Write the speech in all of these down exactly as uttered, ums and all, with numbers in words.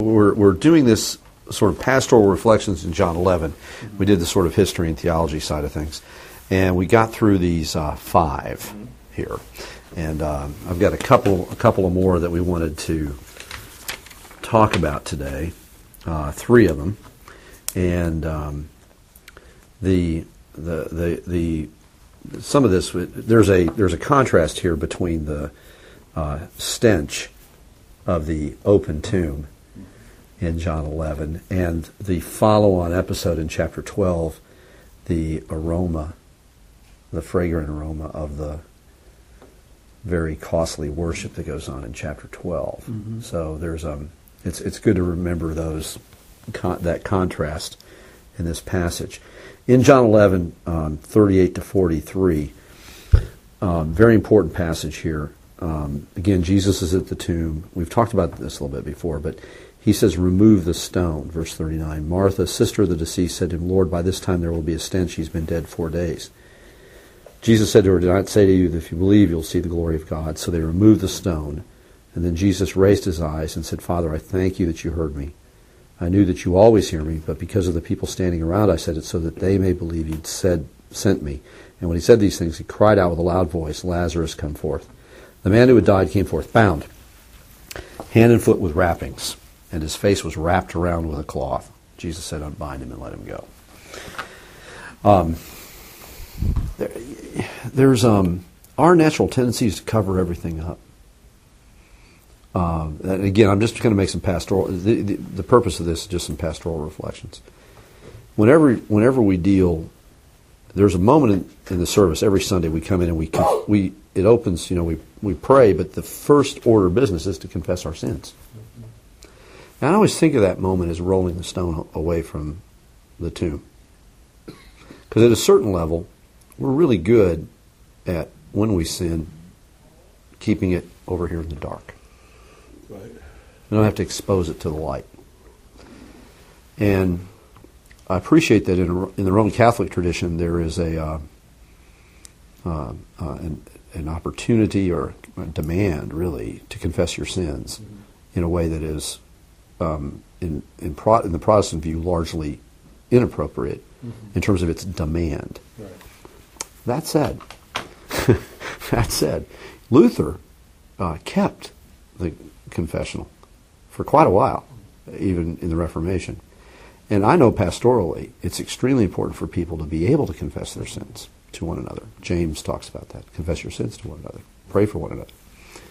We're, we're doing this sort of pastoral reflections in John eleven. Mm-hmm. We did the sort of history and theology side of things. And we got through these uh, five mm-hmm. here. And uh, I've got a couple a couple of more that we wanted to talk about today, uh, three of them. And um, the, the, the, the, some of this, there's a, there's a contrast here between the uh, stench of the open tomb in John eleven, and the follow-on episode in chapter twelve, the aroma, the fragrant aroma of the very costly worship that goes on in chapter twelve. Mm-hmm. So there's um, it's it's good to remember those con- that contrast in this passage. In John eleven, um, thirty-eight to forty-three, um, very important passage here. Um, again, Jesus is at the tomb. We've talked about this a little bit before, but he says, remove the stone, verse thirty-nine. Martha, sister of the deceased, said to him, Lord, by this time there will be a stench. He's been dead four days. Jesus said to her, do not say to you that if you believe, you'll see the glory of God. So they removed the stone. And then Jesus raised his eyes and said, Father, I thank you that you heard me. I knew that you always hear me, but because of the people standing around, I said it so that they may believe you'd said, sent me. And when he said these things, he cried out with a loud voice, Lazarus, come forth. The man who had died came forth, bound, hand and foot with wrappings, and his face was wrapped around with a cloth. Jesus said, unbind him and let him go. Um, there, there's um, our natural tendency is to cover everything up. Um, and again, I'm just going to make some pastoral. The, the, the purpose of this is just some pastoral reflections. Whenever, whenever we deal, there's a moment in, in the service every Sunday we come in and we we it opens. You know, we we pray, but the first order of business is to confess our sins. And I always think of that moment as rolling the stone away from the tomb, because at a certain level, we're really good at when we sin, keeping it over here in the dark. Right. We don't have to expose it to the light. And I appreciate that in, a, in the Roman Catholic tradition there is a uh, uh, uh, an, an opportunity or a demand, really, to confess your sins mm-hmm. in a way that is, um, in in, Pro- in the Protestant view, largely inappropriate mm-hmm. in terms of its demand. Right. That said, that said, Luther uh, kept the confessional for quite a while, even in the Reformation. And I know pastorally, it's extremely important for people to be able to confess their sins to one another. James talks about that. Confess your sins to one another. Pray for one another.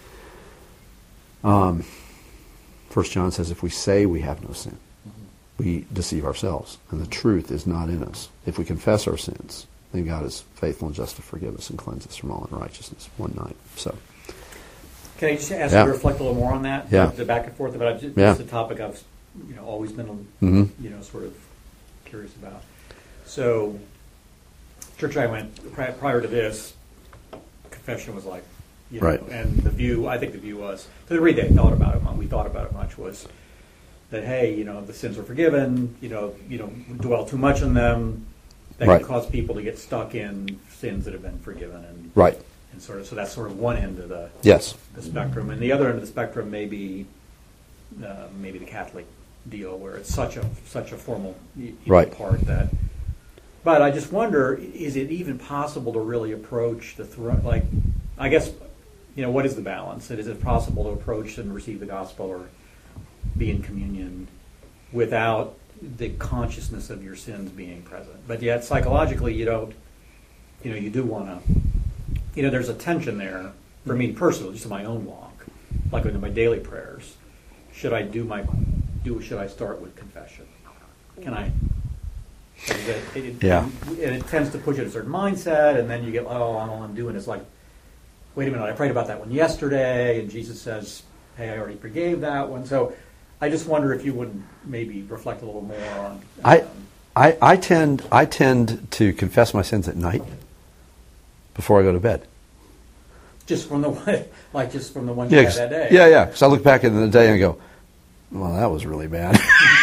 Um, First John says, if we say we have no sin, mm-hmm. we deceive ourselves, and the truth is not in us. If we confess our sins, then God is faithful and just to forgive us and cleanse us from all unrighteousness. One night. So, can I just ask yeah. you to reflect a little more on that? Yeah. The back and forth about it. Yeah. It's a topic I've you know always been mm-hmm. you know sort of curious about. So, church I went prior to this, confession was like, you know, right. and the view, I think the view was, to the degree they thought about it, we thought about it much, was that, hey, you know, the sins were forgiven, you know, you don't dwell too much on them, that right. can cause people to get stuck in sins that have been forgiven. And, right. and sort of, so that's sort of one end of the, yes. the spectrum. And the other end of the spectrum may be uh, maybe the Catholic deal, where it's such a such a formal you know, right. part that, but I just wonder, is it even possible to really approach the throne, like, I guess, you know, what is the balance? Is it possible to approach and receive the gospel or be in communion without the consciousness of your sins being present? But yet, psychologically, you don't, you know, you do want to, you know, there's a tension there for me personally, just in my own walk, like in my daily prayers. Should I do my, do, should I start with confession? Can I? It, it, yeah. And it tends to push you to a certain mindset, and then you get, oh, all I'm doing is like, wait a minute, I prayed about that one yesterday, and Jesus says, hey, I already forgave that one. So I just wonder if you would maybe reflect a little more on. Um, I, I, I tend, I tend to confess my sins at night before I go to bed. Just from the one, like just from the one yeah, you had that day. Yeah, yeah. Because I look back in the day and I go, well, that was really bad.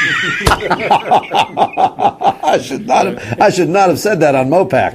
I should not have. I should not have said that on Mopac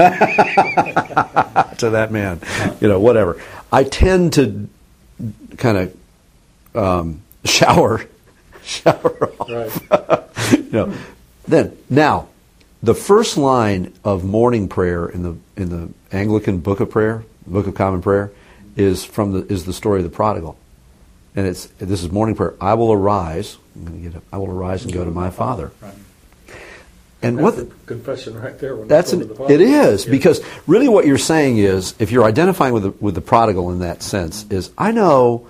to that man. You know, whatever. I tend to kind of um, shower shower off. Right. You know, then now, the first line of morning prayer in the in the Anglican Book of Prayer, Book of Common Prayer, is from the is the story of the prodigal, and it's this is morning prayer. I will arise. I'm going to get up. I will arise and go to my Father. Right. And That's what a confession right there. When that's it's an, going to the Father. it is Yeah. because really what you're saying is if you're identifying with the, with the prodigal in that sense is I know.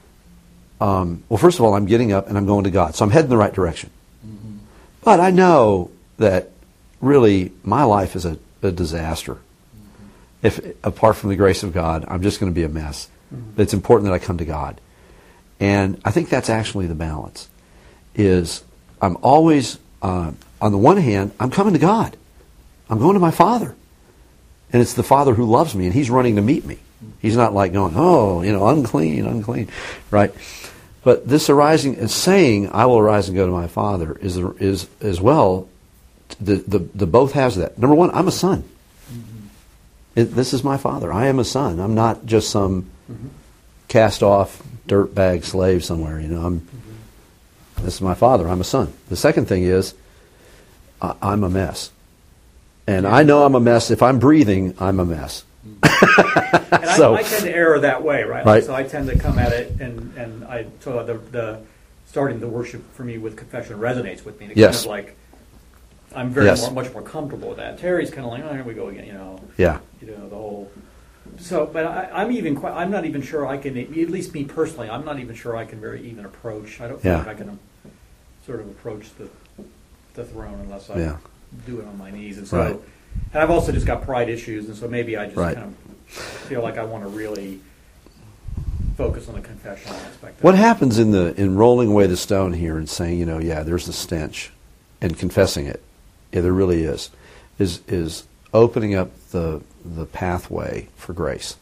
Um, well, first of all, I'm getting up and I'm going to God, so I'm heading the right direction. Mm-hmm. But I know that really my life is a, a disaster. Mm-hmm. If apart from the grace of God, I'm just going to be a mess. Mm-hmm. It's important that I come to God, and I think that's actually the balance. Is I'm always uh, on the one hand, I'm coming to God. I'm going to my Father. And it's the Father who loves me, and He's running to meet me. He's not like going, oh, you know, unclean, unclean, right? But this arising and saying, I will arise and go to my Father is is as well, the, the, the both has that. Number one, I'm a son. Mm-hmm. It, this is my Father. I am a son. I'm not just some mm-hmm. cast-off dirtbag slave somewhere, you know. I'm. Mm-hmm. This is my Father. I'm a son. The second thing is, I, I'm a mess. And I know I'm a mess. If I'm breathing, I'm a mess. And so, I, I tend to err that way, right? right. So I tend to come at it, and, and I so the, the starting the worship for me with confession resonates with me. It's yes. kind of like I'm very yes. more, much more comfortable with that. Terry's kind of like, oh, here we go again, you know. Yeah. You know the whole. So, but I, I'm even quite. I'm not even sure I can. At least me personally, I'm not even sure I can very even approach. I don't feel yeah. like I can um, sort of approach the the throne unless I yeah. do it on my knees, and so. Right. And I've also just got pride issues, and so maybe I just right. kind of feel like I want to really focus on the confessional aspect of What it. happens in the in rolling away the stone here and saying, you know, yeah, there's the stench, and confessing it, yeah, there really is, is is opening up the the pathway for grace.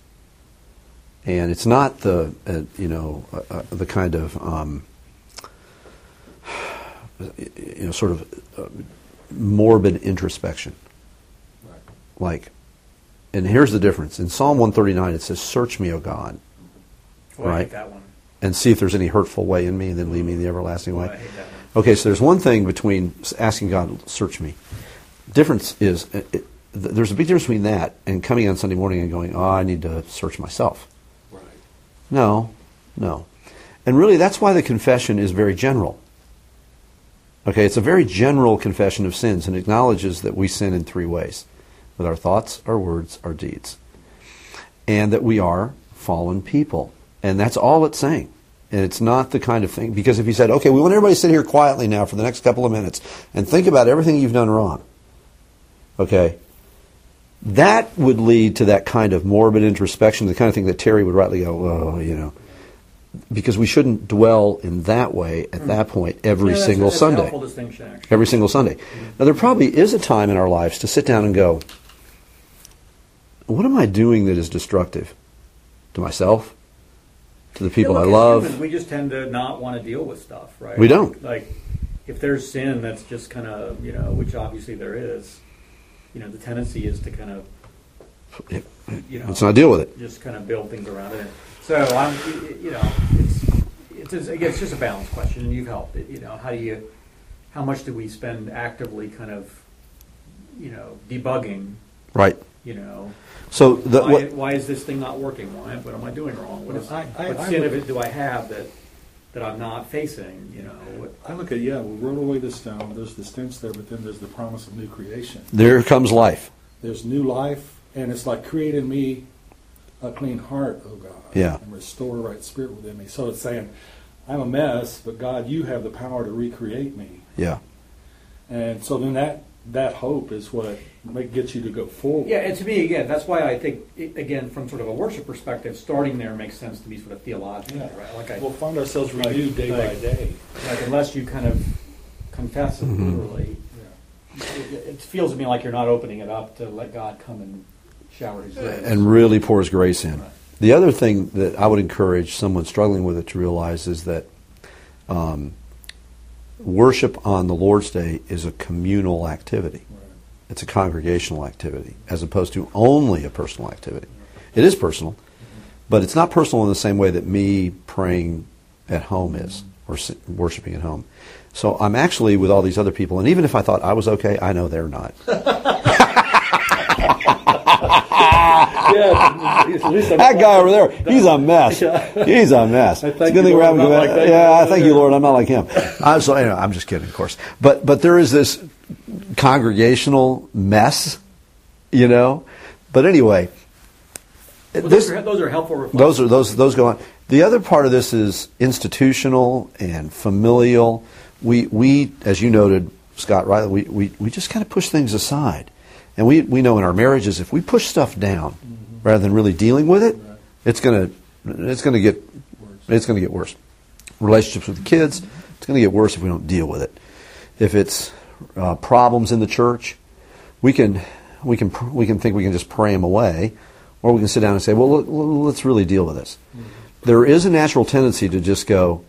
And it's not the uh, you know uh, uh, the kind of um, you know sort of uh, morbid introspection. Like, and here's the difference. In Psalm one thirty-nine, it says, "Search me, O God." Oh, I right? hate that one. And see if there's any hurtful way in me, and then lead me in the everlasting Oh, way. I hate that one. Okay, so there's one thing between asking God, "Search me." Difference is, it, it, there's a big difference between that and coming on Sunday morning and going, "Oh, I need to search myself." Right. No, no. And really, that's why the confession is very general. Okay, it's a very general confession of sins and acknowledges that we sin in three ways. With our thoughts, our words, our deeds. And that we are fallen people. And that's all it's saying. And it's not the kind of thing, because if you said, okay, we want everybody to sit here quietly now for the next couple of minutes and think about everything you've done wrong. Okay? That would lead to that kind of morbid introspection, the kind of thing that Terry would rightly go, oh, you know. Because we shouldn't dwell in that way at that point every Yeah, that's- single that's a Sunday. helpful distinction, actually. Every single Sunday. Now, there probably is a time in our lives to sit down and go, what am I doing that is destructive? To myself? To the people Yeah, I look, as love? humans, we just tend to not want to deal with stuff, right? We don't. Like, if there's sin that's just kind of, you know, which obviously there is, you know, the tendency is to kind of, you know, Let's not deal with it. just kind of build things around it. So I'm, you know, it's it's just, again, it's just a balance question, and you've helped it. You know, how do you, how much do we spend actively kind of, you know, debugging? Right. You know, So the, why, what, why is this thing not working? Why? What am I doing wrong? What, is, I- I- what I sin would- of it do I have that that I'm not facing? You know, what, I look at, yeah, we roll away the stone, there's the stench there, but then there's the promise of new creation. there comes life. There's new life, and it's like, create in me a clean heart, oh God. Yeah. And restore a right spirit within me. So it's saying, I'm a mess, but God, you have the power to recreate me. Yeah. And so then that that hope is what make, gets you to go forward. yeah, and to me, again, that's why I think, it, again, from sort of a worship perspective, starting there makes sense to me, sort of theologically, Yeah. right? Like I, We'll find ourselves renewed day like- by day. like unless you kind of confess it Mhm. literally, Yeah. it, it feels to me like you're not opening it up to let God come and shower His grace. And really pours grace in. Right. The other thing that I would encourage someone struggling with it to realize is that um, worship on the Lord's Day is a communal activity. Right. It's a congregational activity, as opposed to only a personal activity. It is personal, but it's not personal in the same way that me praying at home is, or si- worshiping at home. So I'm actually with all these other people, and even if I thought I was okay, I know they're not. Yeah, at least I'm That guy over there, he's a mess. He's a mess. I It's thank a good thing you, we're Lord, having I'm not a- like that Yeah, guy I over thank there. you, Lord. I'm not like him. I'm, so, anyway, I'm just kidding, of course. But but there is this congregational mess, you know. But anyway, Well, this those, are, those are helpful reflections. those are those those go on. The other part of this is institutional and familial. We we as you noted, Scott Riley, we we, we just kind of push things aside, and we we know in our marriages if we push stuff down mm-hmm. rather than really dealing with it, Right. it's gonna it's gonna get Worse. it's gonna get worse. Relationships with the kids, it's gonna get worse if we don't deal with it. If it's uh, problems in the church, we can we can pr- we can think we can just pray them away, or we can sit down and say, well, let, let's really deal with this. Mm-hmm. There is a natural tendency to just go,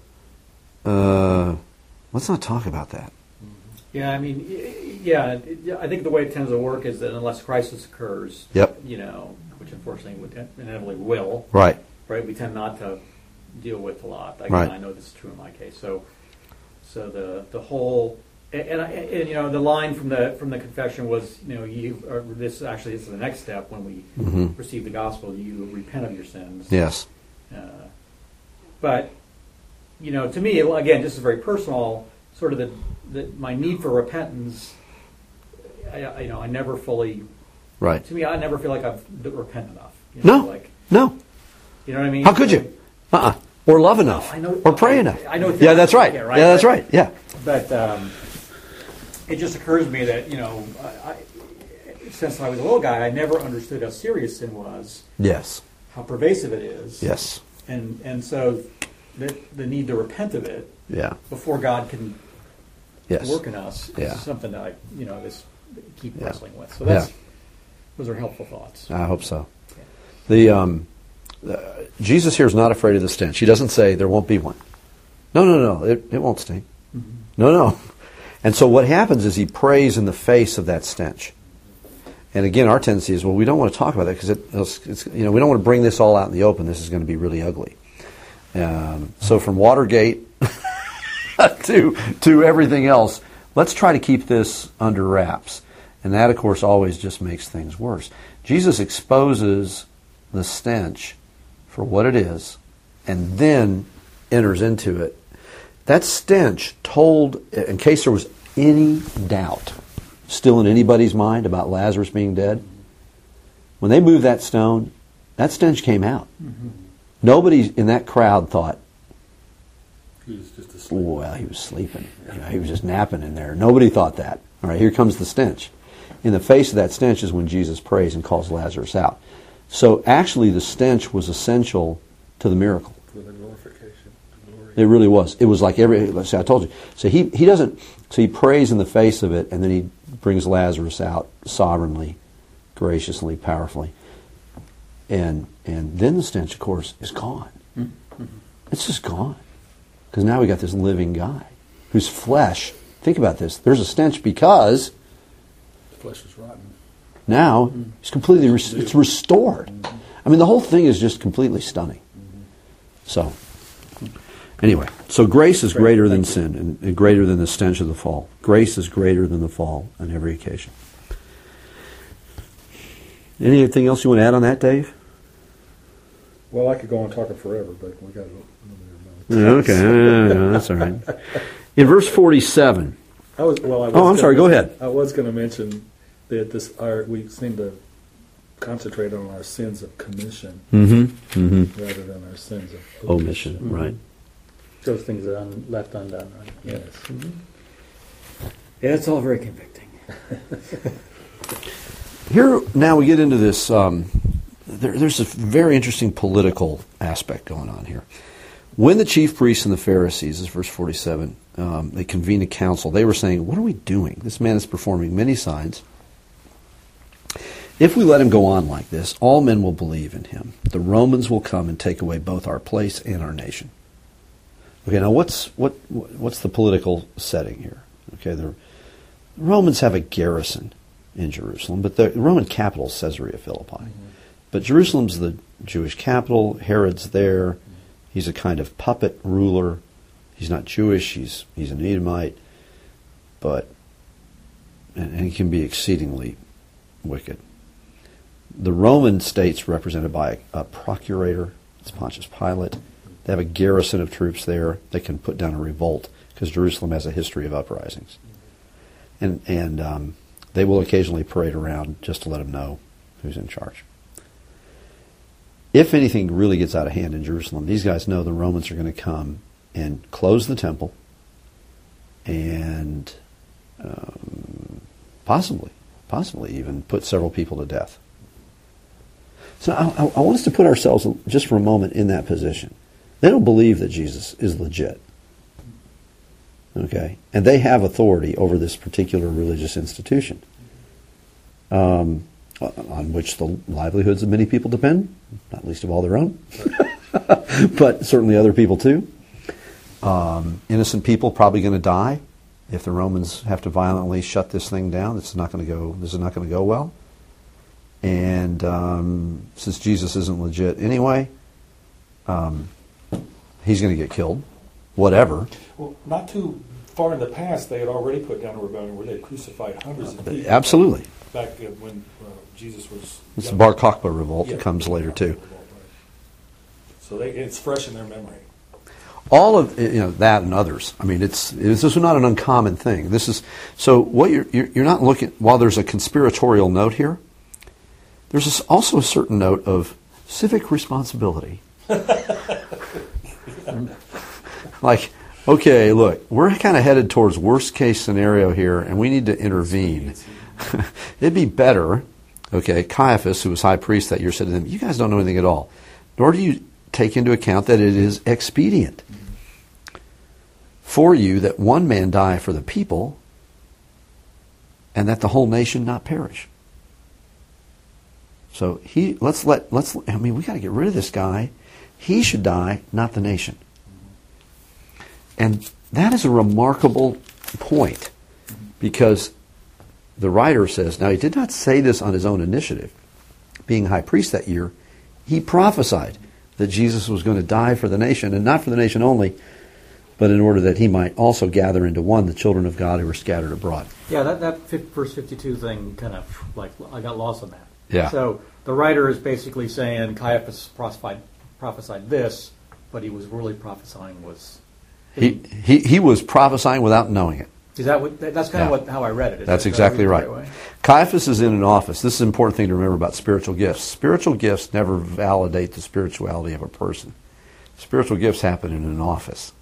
uh, let's not talk about that. Yeah, I mean, y- yeah, it- I think the way it tends to work is that unless crisis occurs, Yep. you know, which unfortunately would inevitably will, Right. right? We tend not to deal with a lot. Like, Right. I know this is true in my case. So, so the the whole and, and, I, and you know the line from the from the confession was, you know, you or this actually this is the next step when we Mm-hmm. receive the gospel. You repent of your sins. Yes. Uh, but you know, to me, again, this is very personal. Sort of the, the my need for repentance. I, I, you know, I never fully. Right. To me, I never feel like I've repented enough. You know, No. Like, No. you know what I mean? How could you? Uh-uh. Or love enough. I know- or pray I- enough. I know- Yeah, that's right. Yeah, Yeah, right, that's right. right. Yeah. But um, it just occurs to me that, you know, I, I, since I was a little guy, I never understood how serious sin was, Yes. how pervasive it is. Yes. And and so the, the need to repent of it Yeah. before God can Yes. work in us Yeah. is something that I, you know, just keep Yeah. wrestling with. So that's Yeah. those are helpful thoughts. I hope so. The um, uh, Jesus here is not afraid of the stench. He doesn't say there won't be one. No, no, no. It, it won't stink. Mm-hmm. No, no. And so what happens is he prays in the face of that stench. And again, our tendency is, well, we don't want to talk about that because it, it's, it's, you know, we don't want to bring this all out in the open. This is going to be really ugly. Um, so from Watergate to to everything else, let's try to keep this under wraps. And that, of course, always just makes things worse. Jesus exposes the stench for what it is and then enters into it. That stench told, in case there was any doubt still in anybody's mind about Lazarus being dead, when they moved that stone, that stench came out. Mm-hmm. Nobody in that crowd thought, He was just asleep. well, he was sleeping. You know, he was just napping in there. Nobody thought that. All right, here comes the stench. In the face of that stench is when Jesus prays and calls Lazarus out. So actually the stench was essential to the miracle. For the glorification, the glory. It really was. It was like every, let's say I told you. So he, he doesn't, so he prays in the face of it and then he brings Lazarus out sovereignly, graciously, powerfully. And and then the stench, of course, is gone. Mm-hmm. It's just gone. Because now we got this living guy whose flesh, think about this, there's a stench because The flesh was rotten. now mm-hmm. it's completely, res- it's restored. Mm-hmm. I mean, the whole thing is just completely stunning. Mm-hmm. So, anyway, so grace is Great. greater than Thank you. sin and, and greater than the stench of the fall. Grace is greater than the fall on every occasion. Anything else you want to add on that, Dave? Well, I could go on talking forever, but we got a little bit of minutes. Okay, no, no, no, that's all right. In verse forty-seven, I was, well, I was Oh, I'm gonna sorry, go mention- ahead. I was going to mention that this our, we seem to concentrate on our sins of commission mm-hmm, mm-hmm. rather than our sins of omission, omission. right? Those things are un- left undone, right? Yes. Yeah, it's all very convicting. Here, now we get into this, um, there, there's a very interesting political aspect going on here. When the chief priests and the Pharisees, this is verse forty-seven, um, they convened a council, they were saying, what are we doing? This man is performing many signs. If we let him go on like this, all men will believe in him. The Romans will come and take away both our place and our nation. Okay, now what's what what's the political setting here? Okay, the Romans have a garrison in Jerusalem, but the Roman capital is Caesarea Philippi. Mm-hmm. But Jerusalem's the Jewish capital. Herod's there. He's a kind of puppet ruler. He's not Jewish. He's he's an Edomite, but and, and he can be exceedingly wicked. The Roman state's represented by a, a procurator. It's Pontius Pilate. They have a garrison of troops there that can put down a revolt because Jerusalem has a history of uprisings, and and um, they will occasionally parade around just to let them know who's in charge. If anything really gets out of hand in Jerusalem, these guys know the Romans are going to come and close the temple and um, possibly, possibly even put several people to death. So I, I want us to put ourselves just for a moment in that position. They don't believe that Jesus is legit. Okay? And they have authority over this particular religious institution, um, on which the livelihoods of many people depend, not least of all their own, but certainly other people too. Um, innocent people probably going to die if the Romans have to violently shut this thing down. This is not going to go. This is not going to go well. And um, since Jesus isn't legit anyway, um, he's going to get killed. Whatever. Well, not too far in the past, they had already put down a rebellion where they crucified hundreds of people. Absolutely. Back uh, when uh, Jesus was. It's the Bar Kokhba revolt yeah, that comes later too. Revolt, right. So they, it's fresh in their memory. All of you know that and others. I mean, it's, it's this is not an uncommon thing. This is so what you're you're, you're not looking. While there's a conspiratorial note here, there's this also a certain note of civic responsibility. Like, okay, look, we're kind of headed towards worst case scenario here, and we need to intervene. It'd be better. Okay, Caiaphas, who was high priest that year, said to them, "You guys don't know anything at all, nor do you take into account that it is expedient for you that one man die for the people and that the whole nation not perish." So he let's let let's I mean we got to get rid of this guy. He should die, not the nation. And that is a remarkable point, because the writer says, now he did not say this on his own initiative. Being high priest that year, he prophesied that Jesus was going to die for the nation, and not for the nation only, but in order that he might also gather into one the children of God who were scattered abroad. Yeah, that, that verse fifty-two thing kind of, like, I got lost on that. Yeah. So the writer is basically saying Caiaphas prophesied, prophesied this, but he was really prophesying was... He, he, he was prophesying without knowing it. Is that what, that's kind Yeah. of what, how I read it. Is That's that- exactly did I read right. it the right way? Caiaphas is in an office. This is an important thing to remember about spiritual gifts. Spiritual gifts never validate the spirituality of a person. Spiritual gifts happen in an office.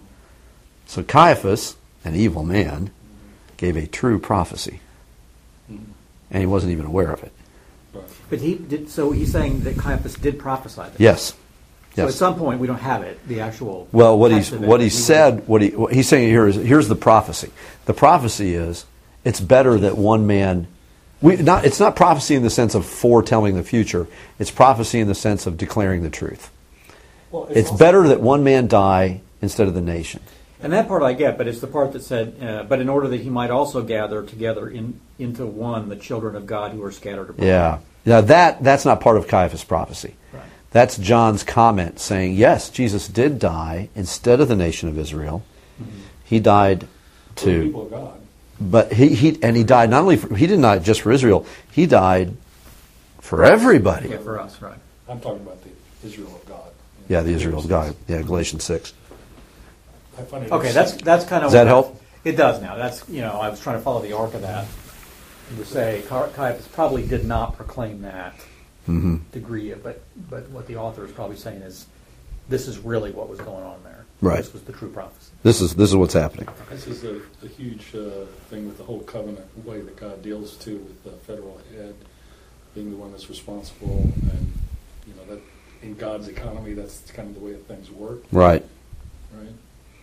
So Caiaphas, an evil man, gave a true prophecy. And he wasn't even aware of it. But he did. So he's saying that Caiaphas did prophesy this. Yes. So Yes. at some point we don't have it, the actual. Well, what text he's of it, what but he said, what he what he's saying here is, here's the prophecy. The prophecy is, it's better that one man. We not. It's not prophecy in the sense of foretelling the future. It's prophecy in the sense of declaring the truth. Well, It's also- better that one man die instead of the nation. And that part I get, but it's the part that said, uh, but in order that he might also gather together in into one the children of God who are scattered abroad. Yeah. Now that that's not part of Caiaphas' prophecy. Right. That's John's comment saying, yes, Jesus did die instead of the nation of Israel. Mm-hmm. He died For the to, people of God. but he, he and he died not only for, he did not just for Israel. He died for everybody. Yeah, for us, right. I'm talking about the Israel of God. Yeah, the Israel of God. Yeah, Galatians six. I find it Okay, that's that's kind of. Does that help? It does now. That's you know I was trying to follow the arc of that. And to say Ca- Caiaphas probably did not proclaim that Mm-hmm. degree, of, but but what the author is probably saying is this is really what was going on there. Right. This was the true prophecy. This is this is what's happening. This is a, a huge uh, thing with the whole covenant way that God deals too with the federal head being the one that's responsible, and you know that in God's economy, that's kind of the way that things work, Right. right?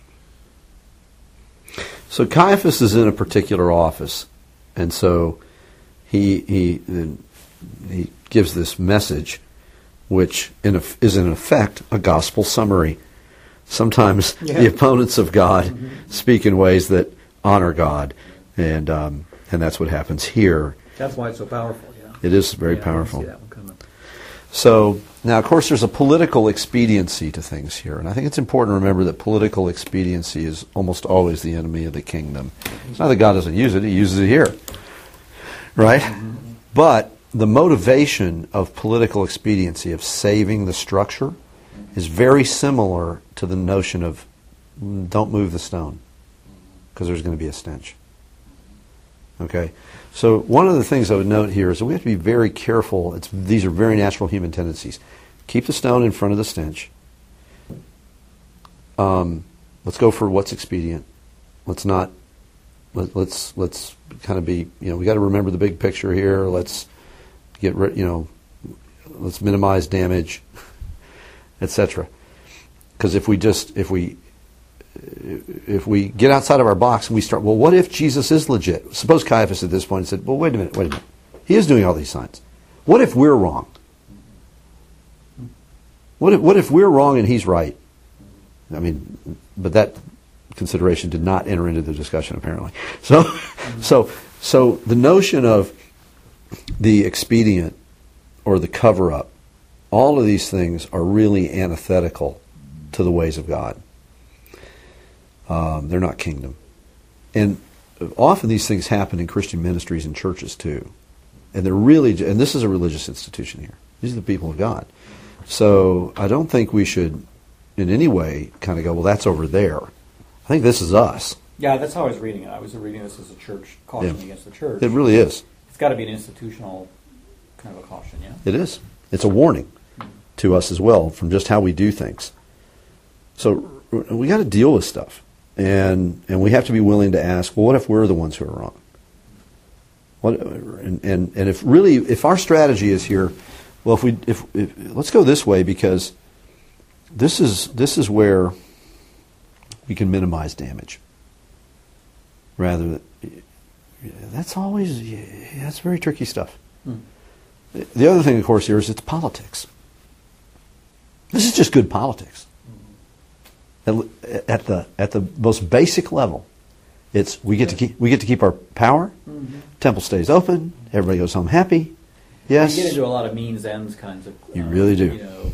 So Caiaphas is in a particular office, and so he he he gives this message, which in a, is in effect a gospel summary. Sometimes Yeah. the opponents of God Mm-hmm. speak in ways that honor God, and um, and that's what happens here. That's why it's so powerful. Yeah. It is very Yeah, I didn't powerful. see that one coming. So now, of course, there's a political expediency to things here, and I think it's important to remember that political expediency is almost always the enemy of the kingdom. It's not that God doesn't use it; He uses it here, right? Mm-hmm. But the motivation of political expediency, of saving the structure, is very similar to the notion of don't move the stone because there's going to be a stench. Okay? So one of the things I would note here is that we have to be very careful. It's, these are very natural human tendencies. Keep the stone in front of the stench. Um, let's go for what's expedient. Let's not, let, let's let's kind of be, you know, we got to remember the big picture here. Let's get rid, you know, let's minimize damage, et cetera. Because if we just, if we, if we get outside of our box and we start, well, what if Jesus is legit? Suppose Caiaphas at this point said, well, wait a minute, wait a minute. He is doing all these signs. What if we're wrong? What if, what if we're wrong and he's right? I mean, but that consideration did not enter into the discussion, apparently. So, so, so the notion of the expedient or the cover-up, all of these things are really antithetical to the ways of God. Um, they're not kingdom. And often these things happen in Christian ministries and churches too. And they're really, and this is a religious institution here. These are the people of God. So I don't think we should in any way kind of go, well, that's over there. I think this is us. Yeah, that's how I was reading it. I was reading this as a church caution Yeah. against the church. It really is. It's got to be an institutional kind of a caution, yeah? It is. It's a warning to us as well from just how we do things. So we got to deal with stuff. And and we have to be willing to ask, well, what if we're the ones who are wrong? What and and, and if really if our strategy is here, well, if we if, if let's go this way because this is this is where we can minimize damage. Rather, that's always yeah, that's very tricky stuff. Hmm. The other thing, of course, here is it's politics. This is just good politics. At the at the most basic level, it's we get to keep we get to keep our power. Mm-hmm. Temple stays open. Everybody goes home happy. Yes, you get into a lot of means ends kinds of. You um, really do. You know,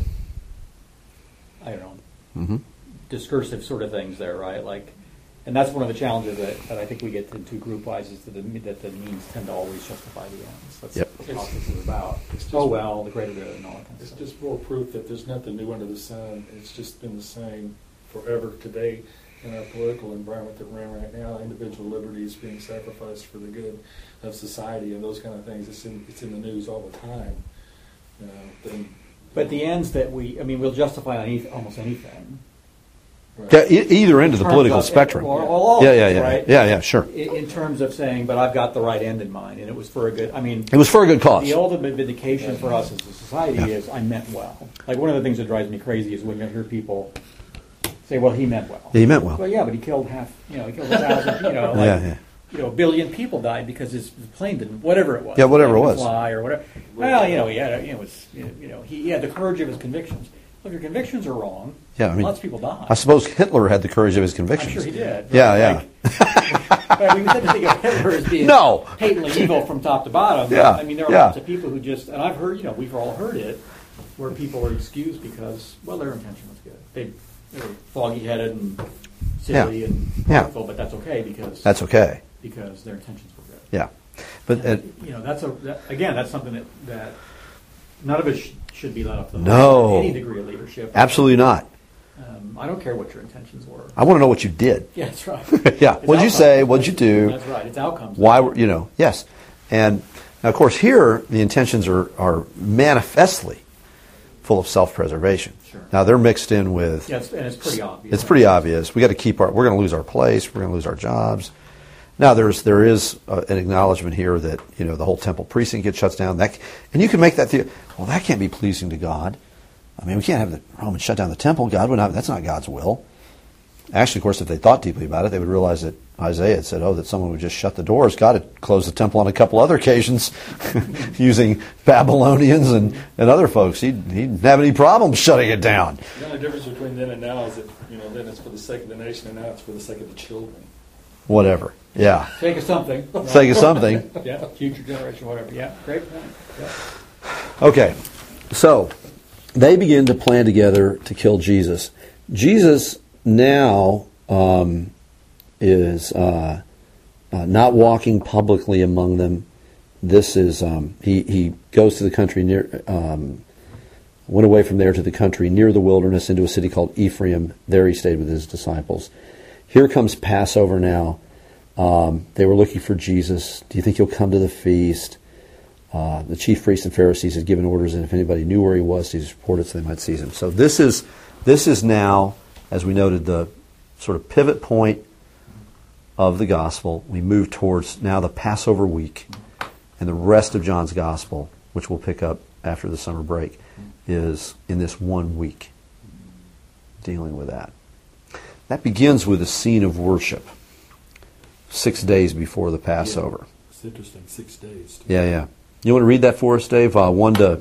I don't know, mm-hmm. discursive sort of things there, right? Like, and that's one of the challenges that, that I think we get into group wise is that the, that the means tend to always justify the ends. That's yep. what politics is about. It's oh well, the greater good and all that kind of it's stuff. It's just more proof that there's nothing new under the sun. It's just been the same forever today in our political environment that we're in right now. Individual liberties being sacrificed for the good of society and those kind of things. It's in it's in the news all the time. You know, then, but the ends that we, I mean, we'll justify any, almost anything. Right. Yeah, e- either end of the political of, spectrum. Or, or all yeah, yeah, yeah, right? yeah, yeah, sure. In, in terms of saying, but I've got the right end in mind, and it was for a good. I mean, it was for a good cause. The ultimate vindication for us as a society yeah. is I meant well. Like one of the things that drives me crazy is when you hear people say, "Well, he meant well." Yeah, he meant well. Well, yeah, but he killed half. You know, he killed a thousand. You know, like, yeah, yeah. You know, a billion people died because his, his plane didn't. Whatever it was. Yeah, whatever it was. Fly or whatever. Well, you know, he had. A, you know, was, you know, he, he had the courage of his convictions. Well, if your convictions are wrong, yeah, I mean, lots of people died. I suppose Hitler had the courage of his convictions. I'm sure he did. Yeah, yeah. Like, I mean, we tend to think of Hitler as being no. patently evil from top to bottom. Yeah. I mean, there are yeah. lots of people who just, and I've heard, you know, we've all heard it, where people are excused because, well, their intention was good. They, they were foggy-headed and silly yeah. and yeah. hurtful, but that's okay because that's okay because their intentions were good. Yeah, but and, uh, you know, that's a that, again, that's something that that none of us sh- should be let up to the no any degree of leadership. Absolutely not. Um, I don't care what your intentions were. I want to know what you did. Yeah, that's right. yeah, It's what'd you outcomes. say? What'd you do? That's right. It's outcomes. Why were you know? Yes, and now, of course, here the intentions are are manifestly full of self-preservation. Sure. Now they're mixed in with. Yeah, it's, and it's pretty obvious. It's pretty obvious. We got to keep our. We're going to lose our place. We're going to lose our jobs. Now there's there is uh, an acknowledgement here that you know the whole temple precinct gets shut down. That and you can make that theory. Well, that can't be pleasing to God. I mean, we can't have the Romans shut down the temple. God would not. That's not God's will. Actually, of course, if they thought deeply about it, they would realize that Isaiah had said, "Oh, that someone would just shut the doors." God had closed the temple on a couple other occasions, using Babylonians and, and other folks. He he didn't have any problems shutting it down. The only difference between then and now is that you know then it's for the sake of the nation, and now it's for the sake of the children. Whatever. Yeah. Sake of something. Sake of something. Yeah. Future generation, whatever. Yeah. Great point. Yeah. Okay. so they begin to plan together to kill Jesus. Jesus now um, is uh, uh, not walking publicly among them. This is um, he he goes to the country near. Um, went away from there to the country near the wilderness into a city called Ephraim. There he stayed with his disciples. Here comes Passover now. Um, they were looking for Jesus. Do you think he'll come to the feast? Uh, the chief priests and Pharisees had given orders, and if anybody knew where he was, to report it so they might seize him. So this is this is now, as we noted, the sort of pivot point of the gospel. We move towards now the Passover week, and the rest of John's gospel, which we'll pick up after the summer break, is in this one week dealing with that. That begins with a scene of worship six days before the Passover. Yeah, it's interesting, six days. Too. Yeah, yeah. You want to read that for us, Dave? Uh, one to,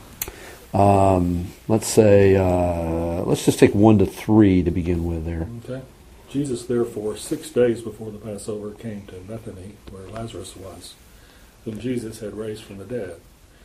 um, let's say, uh, let's just take one to three to begin with there. Okay. Jesus, therefore, six days before the Passover, came to Bethany, where Lazarus was, whom Jesus had raised from the dead.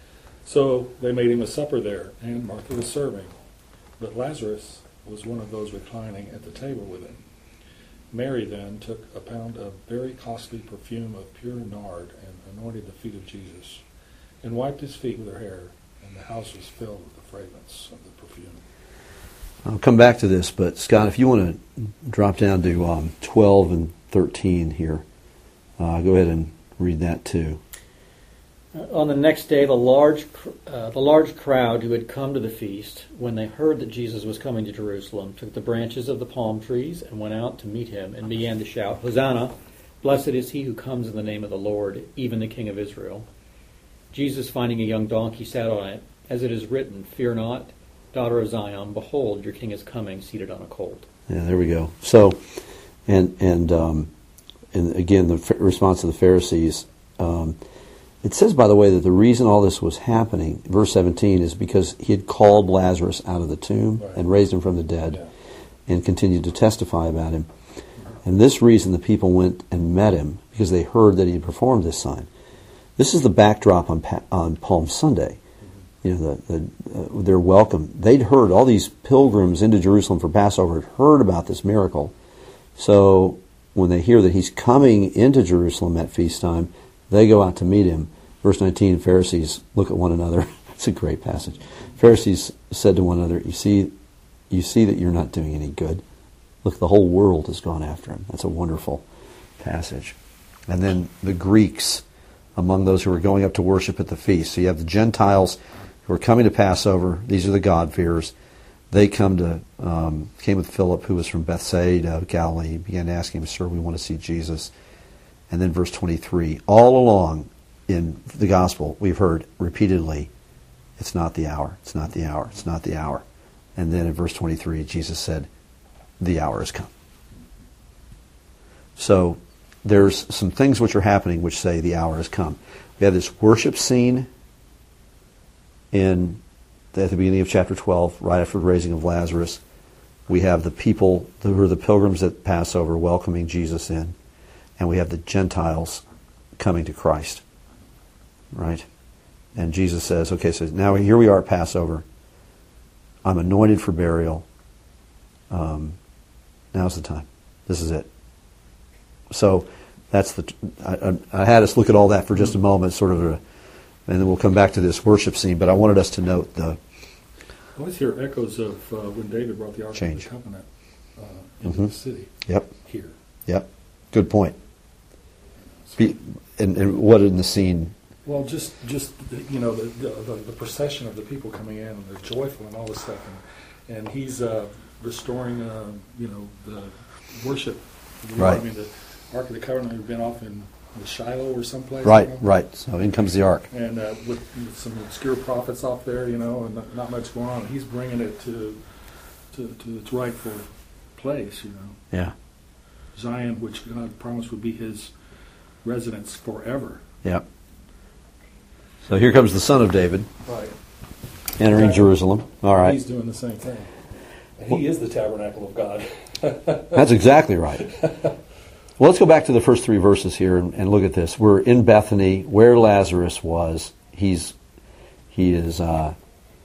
So they made him a supper there, and Martha was serving. But Lazarus was one of those reclining at the table with him. Mary then took a pound of very costly perfume of pure nard and anointed the feet of Jesus, and wiped his feet with her hair, and the house was filled with the fragrance of the perfume. I'll come back to this, but Scott, if you want to drop down to um, twelve and thirteen here, uh, go ahead and read that too. On the next day, the large, uh, the large crowd who had come to the feast, when they heard that Jesus was coming to Jerusalem, took the branches of the palm trees and went out to meet him and began to shout, "Hosanna! Blessed is he who comes in the name of the Lord, even the King of Israel." Jesus, finding a young donkey, sat on it. As it is written, "Fear not, daughter of Zion, behold, your king is coming, seated on a colt." Yeah, there we go. So, and and um, and again, the f- response of the Pharisees. Um, It says, by the way, that the reason all this was happening, verse seventeen, is because he had called Lazarus out of the tomb Right. and raised him from the dead, Yeah. and continued to testify about him. And this reason the people went and met him, because they heard that he had performed this sign. This is the backdrop on pa- on Palm Sunday. You know, the, the, uh, their welcome. They'd heard, all these pilgrims into Jerusalem for Passover had heard about this miracle. So when they hear that he's coming into Jerusalem at feast time, they go out to meet him. Verse nineteen, Pharisees look at one another. It's a great passage. Pharisees said to one another, you see, you see that you're not doing any good. Look, the whole world has gone after him. That's a wonderful passage. And then the Greeks, among those who were going up to worship at the feast. So you have the Gentiles who are coming to Passover. These are the God-fearers. They come to um, came with Philip, who was from Bethsaida, Galilee, began to ask him, "Sir, we want to see Jesus." And then verse twenty-three, all along in the gospel, we've heard repeatedly, it's not the hour, it's not the hour, it's not the hour. And then in verse twenty-three, Jesus said, the hour has come. So there's some things which are happening which say the hour has come. We have this worship scene in at the beginning of chapter twelve, right after the raising of Lazarus. We have the people who are the pilgrims at Passover welcoming Jesus in. And we have the Gentiles coming to Christ. Right? And Jesus says, okay, so now here we are at Passover. I'm anointed for burial. Um, now's the time. This is it. So that's the. I, I had us look at all that for just a moment, sort of, a, and then we'll come back to this worship scene. But I wanted us to note the. I always hear echoes of uh, when David brought the Ark Change. of the Covenant uh, into Mm-hmm. the city. Yep. Here. Yep. Good point. Be, and, and what in the scene? Well, just just you know the, the the procession of the people coming in, and they're joyful and all this stuff, and and he's uh, restoring uh, you know the worship. Right. I mean, the Ark of the Covenant had been off in Shiloh or someplace. Right. You know? Right. So in comes the ark. And uh, with, with some obscure prophets off there, you know, and not, not much going on. He's bringing it to to to its rightful place, you know. Yeah. Zion, which God promised would be His residence forever. Yep. So here comes the Son of David. Right. Entering Right. Jerusalem. All right. He's doing the same thing. And he is the tabernacle of God. That's exactly right. Well, let's go back to the first three verses here and, and look at this. We're in Bethany, where Lazarus was. He's he is uh,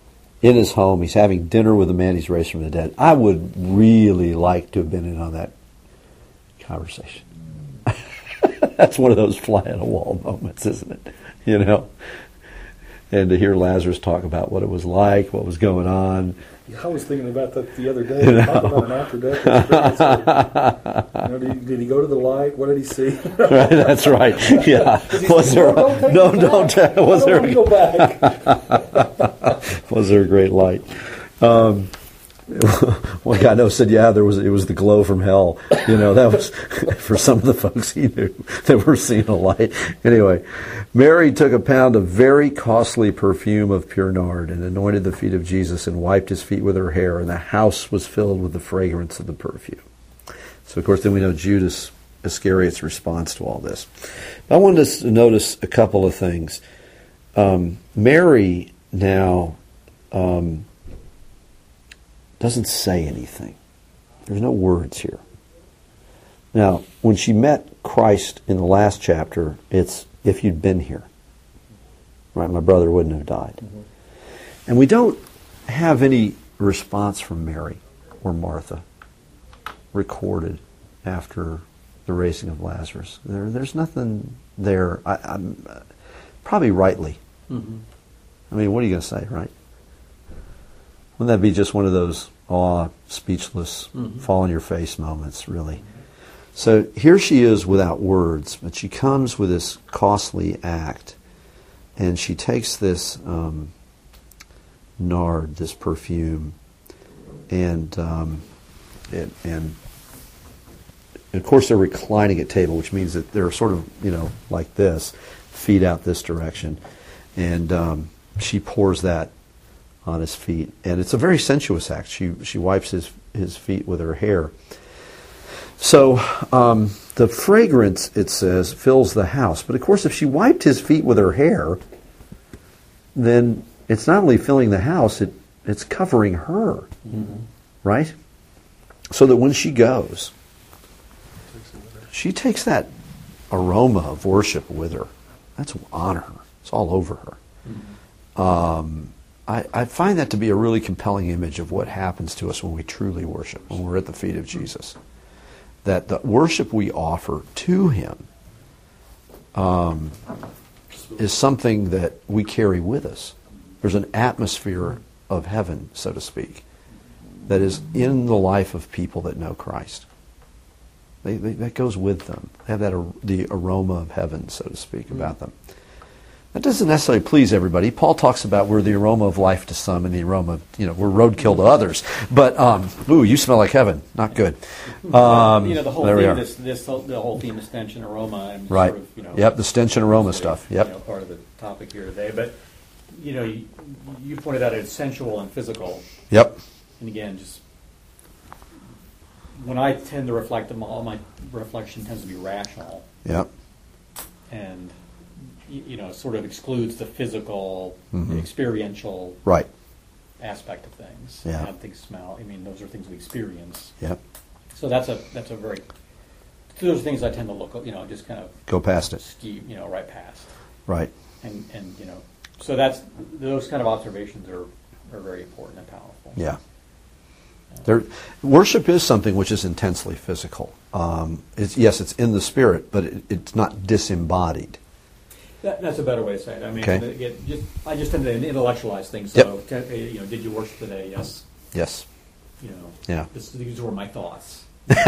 in his home. He's having dinner with a man he's raised from the dead. I would really like to have been in on that conversation. That's one of those fly-on-the-wall moments, isn't it? You know? And to hear Lazarus talk about what it was like, what was going on. I was thinking about that the other day. You know? Talk about an after-death experience. You know, did, he, did he go to the light? What did he see? Right, that's right. Yeah. Was there? No, don't No, don't. take Uh, was I there? don't want to go back. Was there a great light? Um, one guy I know said, "Yeah, there was. It was the glow from hell." You know, that was for some of the folks he knew that were seeing a light. Anyway, Mary took a pound of very costly perfume of pure nard and anointed the feet of Jesus and wiped his feet with her hair, and the house was filled with the fragrance of the perfume. So, of course, then we know Judas Iscariot's response to all this. I wanted us to notice a couple of things. Um, Mary now um, doesn't say anything. There's no words here. Now, when she met Christ in the last chapter, it's, if you'd been here, right, my brother wouldn't have died. Mm-hmm. And we don't have any response from Mary or Martha recorded after the raising of Lazarus. There, there's nothing there. I, I'm uh, probably rightly. Mm-hmm. I mean, what are you going to say, right? Wouldn't that be just one of those awe, speechless, mm-hmm. fall on your face moments, really? Mm-hmm. So here she is without words, but she comes with this costly act, and she takes this um, nard, this perfume, and um, it, and of course they're reclining at table, which means that they're sort of, you know, like this, feet out this direction, and um, she pours that on his feet, and it's a very sensuous act. She she wipes his his feet with her hair. So um, the fragrance, it says, fills the house. But of course, if she wiped his feet with her hair, then it's not only filling the house, it it's covering her, mm-hmm. right? So that when she goes, she takes that aroma of worship with her. That's on her. It's all over her. Mm-hmm. Um, I, I find that to be a really compelling image of what happens to us when we truly worship, when we're at the feet of Jesus. That the worship we offer to Him um, is something that we carry with us. There's an atmosphere of heaven, so to speak, that is in the life of people that know Christ. They, they, that goes with them. They have that ar- the aroma of heaven, so to speak, mm-hmm. about them. That doesn't necessarily please everybody. Paul talks about we're the aroma of life to some and the aroma, of, you know, we're roadkill to others. But, um, ooh, you smell like heaven. Not good. Um, you know, the whole theme, this, this whole, the whole theme of stench and aroma. And right. Sort of, you know, yep, the stench and aroma stuff. Yep. You know, part of the topic here today. But, you know, you, you pointed out it's sensual and physical. Yep. And again, just when I tend to reflect, all my reflection tends to be rational. Yep. And you know, sort of excludes the physical, mm-hmm. the experiential right. aspect of things. Yeah. How things smell. I mean, those are things we experience. Yep. So that's a that's a very those are things I tend to look, you know, just kind of go past it. Ski, you know, right past. Right. And and you know, so that's those kind of observations are are very important and powerful. Yeah. There, worship is something which is intensely physical. Um, it's, yes, it's in the spirit, but it, it's not disembodied. That, that's a better way to say it. I mean, okay. it, just, I just tend to intellectualize things. So, yep. t- you know, did you worship today? Yes. Yes. You know, yeah. This, these were my thoughts,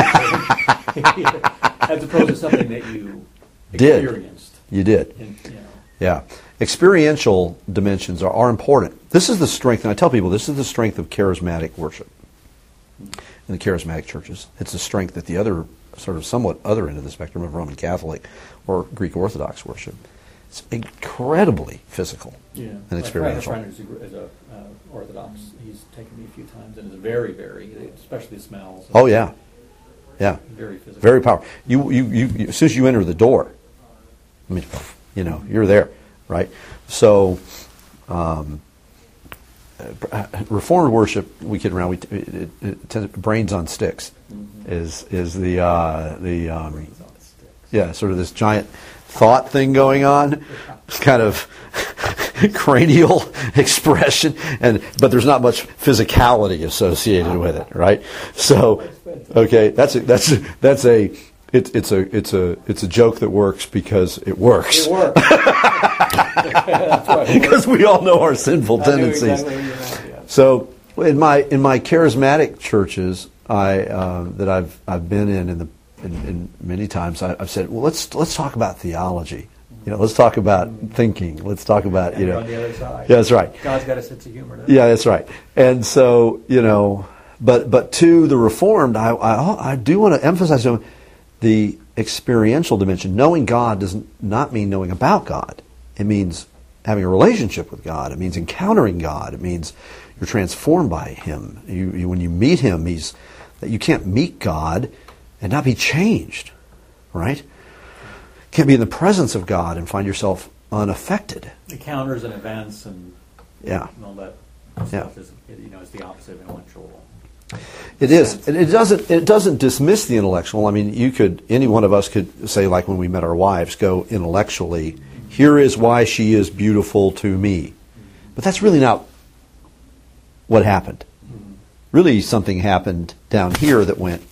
as opposed to something that you experienced. Did. You did. In, you know. Yeah. Experiential dimensions are, are important. This is the strength, and I tell people this is the strength of charismatic worship in the charismatic churches. It's the strength at the other, sort of somewhat other end of the spectrum of Roman Catholic or Greek Orthodox worship. It's incredibly physical yeah. and experiential. My friend is a uh, Orthodox. He's taken me a few times, and it's very, very, especially the smells. Oh yeah, yeah. Very physical. Very powerful. You, you, you, you, as soon as you enter the door, I mean, you know, you're there, right? So, um, Reformed worship, we kid around. We t- it, it, it, brains on sticks mm-hmm. is is the uh, the um, brains on sticks. Yeah, sort of this giant thought thing going on. It's kind of cranial expression, and but there's not much physicality associated with it, right? So, okay, that's a, that's a, that's a it, it's a it's a it's a joke that works because it works. It works. That's right. Because we all know our sinful I knew tendencies. exactly what you meant, yeah. So in my in my charismatic churches, I uh, that I've I've been in in the in, in many times, I, I've said, well, let's let's talk about theology. You know, let's talk about thinking. Let's talk about And you you're know. on the other side. Yeah, that's right. God's got a sense of humor. doesn't he? Yeah, that's right. And so you know, but but to the Reformed, I I, I do want to emphasize to them the experiential dimension. Knowing God does not mean knowing about God. It means having a relationship with God. It means encountering God. It means you're transformed by Him. You, you, when you meet Him, He's that you can't meet God and not be changed, right? You can't be in the presence of God and find yourself unaffected. Encounters and events and Yeah, and all that stuff is, you know, is the opposite of intellectual. it is. And it doesn't. It doesn't dismiss the intellectual. I mean, you could. Any one of us could say, like when we met our wives, go intellectually. Here is why she is beautiful to me. But that's really not what happened. Really, something happened down here that went,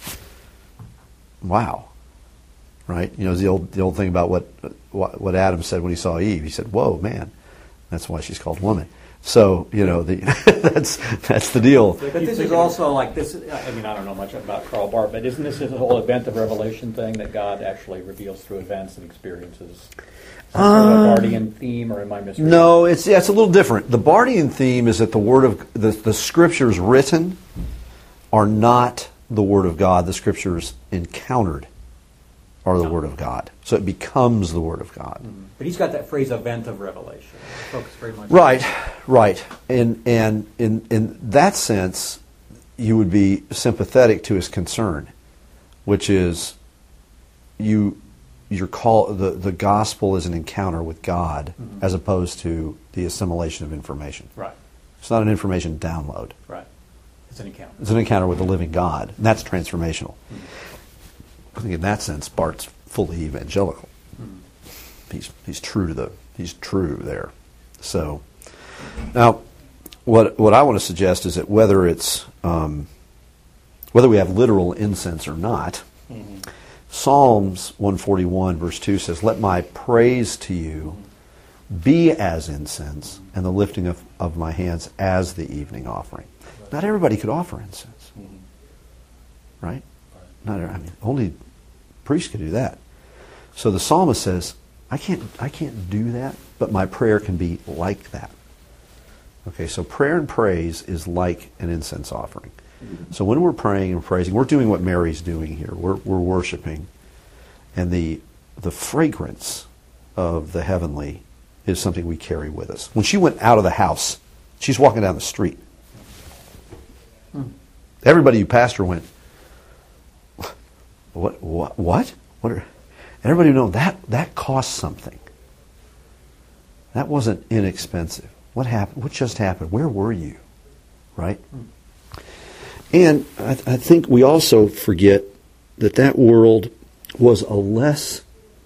wow. Right? You know, the old the old thing about what what, what Adam said when he saw Eve. He said, whoa, man. That's why she's called woman. So, you know, the that's that's the deal. But this is also like this. I mean, I don't know much about Karl Barth, but isn't this a whole event of revelation thing that God actually reveals through events and experiences? Some sort of a Barthian theme, or am I misreading? No, it's yeah, it's a little different. The Barthian theme is that the word of the, the scriptures written are not the word of God. The scriptures encountered are the word of God. So it becomes the word of God. Mm-hmm. But he's got that phrase "event of revelation." Focus very much. Right, right. And and in in that sense, you would be sympathetic to his concern, which is you your call the, the gospel is an encounter with God, mm-hmm. as opposed to the assimilation of information. Right. It's not an information download. Right. It's an encounter. It's an encounter with the living God, and that's transformational. Mm-hmm. I think in that sense, Barth's fully evangelical. Mm-hmm. He's he's true to the he's true there. So now, what what I want to suggest is that whether it's um, whether we have literal incense or not, mm-hmm. Psalms one forty-one verse two says, "Let my praise to you be as incense, and the lifting of, of my hands as the evening offering." Right. Not everybody could offer incense, mm-hmm. right? right? Not I mean, only priests could do that. So the psalmist says, "I can't I can't do that, but my prayer can be like that." Okay, so prayer and praise is like an incense offering. So when we're praying and praising, we're doing what Mary's doing here. We're we're worshiping, and the the fragrance of the heavenly is something we carry with us. When she went out of the house, she's walking down the street. Hmm. Everybody who passed her went, "What? What? What? What?" Are, and everybody knew that that cost something. That wasn't inexpensive. What happened? What just happened? Where were you? Right? Hmm. And I, th- I think we also forget that that world was a less,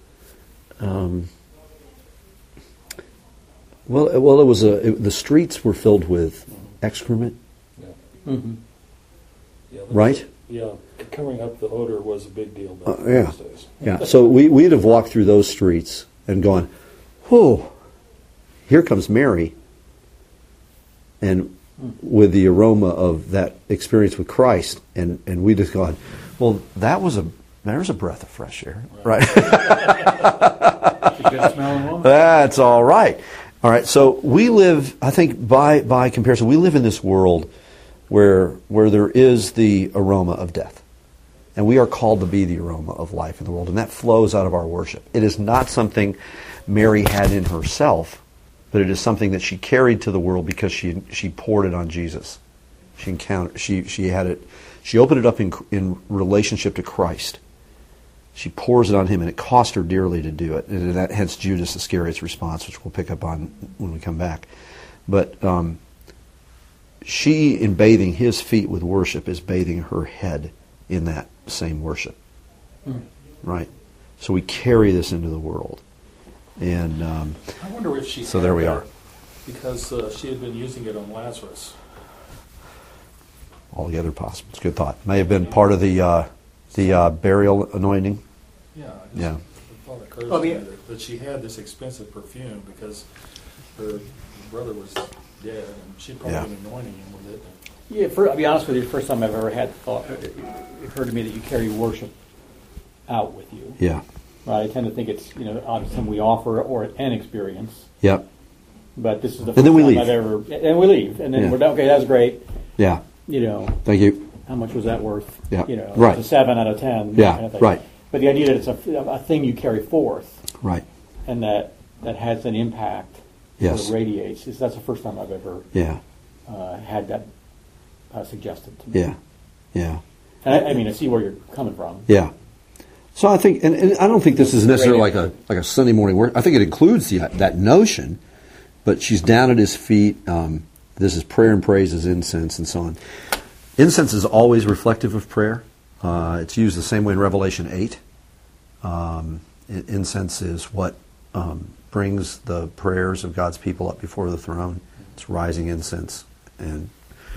um, well, well, it was a. It, the streets were filled with excrement, yeah. Mm-hmm. Yeah, right? Yeah, covering up the odor was a big deal back Uh, in yeah, those days. yeah. So we we'd have walked through those streets and gone, "Whoa, here comes Mary," and with the aroma of that experience with Christ, and, and we just gone, well, that was a there's a breath of fresh air, right? It's a good smelling woman. That's all right. All right. So we live, I think, by by comparison, we live in this world where where there is the aroma of death, and we are called to be the aroma of life in the world, and that flows out of our worship. It is not something Mary had in herself, but it is something that she carried to the world because she she poured it on Jesus. She encountered she she had it. She opened it up in in relationship to Christ. She pours it on him, and it cost her dearly to do it. And that, hence Judas Iscariot's response, which we'll pick up on when we come back. But um, she, in bathing his feet with worship, is bathing her head in that same worship. Mm. Right. So we carry this into the world. And um, I wonder if she. so there we that, are. Because uh, she had been using it on Lazarus. Altogether possible. It's a good thought. May have been part of the uh, the uh, burial anointing. Yeah, I just, Yeah. the thought occurs Well, to me the- that, that she had this expensive perfume because her brother was dead, and she'd probably Yeah. been anointing him with it. Yeah, for, I'll be honest with you, the first time I've ever had thought, it occurred to me that you carry worship out with you. Yeah. Right? I tend to think it's, you know, obviously we offer or an experience, Yep. but this is the And first then we time leave. I've ever, and we leave, and then Yeah. we're done. Okay, that's great. Yeah. You know, Thank you. how much was that worth? Yeah. You know, Right. it's a seven out of ten. that Yeah, kind of thing. right. But the idea that it's a, a thing you carry forth Right. and that that has an impact, Yes. sort of radiates. Is that's the first time I've ever Yeah. uh, had that uh, suggested to me. Yeah. Yeah. And I, I mean, I see where you're coming from. Yeah. So I think, and, and I don't think this is necessarily like a like a Sunday morning work. I think it includes the, that notion, but she's down at his feet. Um, this is prayer and praise as incense and so on. Incense is always reflective of prayer. Uh, it's used the same way in Revelation eight. Um, in- incense is what um, brings the prayers of God's people up before the throne. It's rising incense, and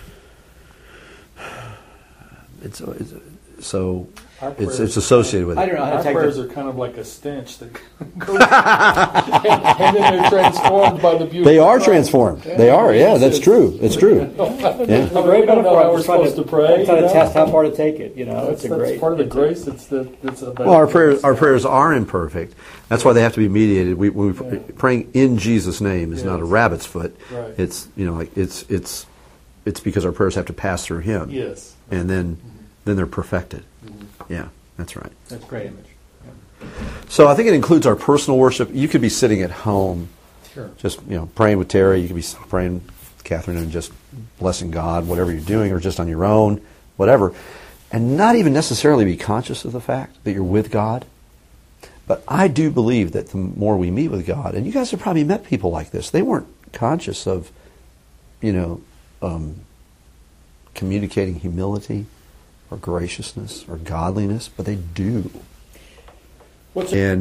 it's, it's so Our it's prayers- it's associated with I it. don't know how to Our take prayers the, are kind of like a stench that goes, and, and then they're transformed by the beauty. They of are Christ. transformed. They are. Yeah, that's true. It's true. Yeah. a great We don't know metaphor. how I'm we're just trying supposed to pray, I'm trying you to know? test how far to take it. You know, That's, it's a that's great part of the it's a- grace. It's that that's about. Well, our prayers our prayers are imperfect. That's why they have to be mediated. We, when we Yeah. praying in Jesus' name is not a Yes. rabbit's foot. Right. It's you know like it's it's it's because our prayers have to pass through Him, Yes. and then then they're perfected. Yeah, that's right. That's a great image. So I think it includes our personal worship. You could be sitting at home, Sure. just you know, praying with Terry. You could be praying with Catherine and just blessing God, whatever you're doing, or just on your own, whatever, and not even necessarily be conscious of the fact that you're with God. But I do believe that the more we meet with God, and you guys have probably met people like this, they weren't conscious of, you know, um, communicating humility or graciousness or godliness, but they do. What's And